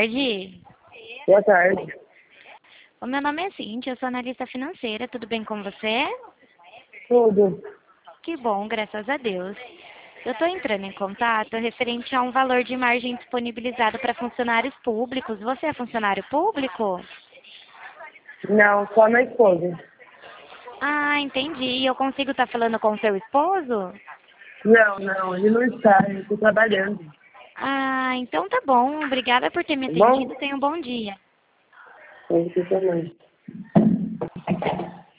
tarde. Boa tarde. O meu nome é Cintia, eu sou analista financeira. Tudo bem com você? Tudo. Que bom, graças a Deus. Eu estou entrando em contato referente a um valor de margem disponibilizado para funcionários públicos. Você é funcionário público? Não, só minha esposa. Ah, entendi. Eu consigo estar falando com o seu esposo? Não, ele não está, ele está trabalhando. Ah, então tá bom. Obrigada por ter me Tá atendido. bom? Tenha um bom dia. Você também.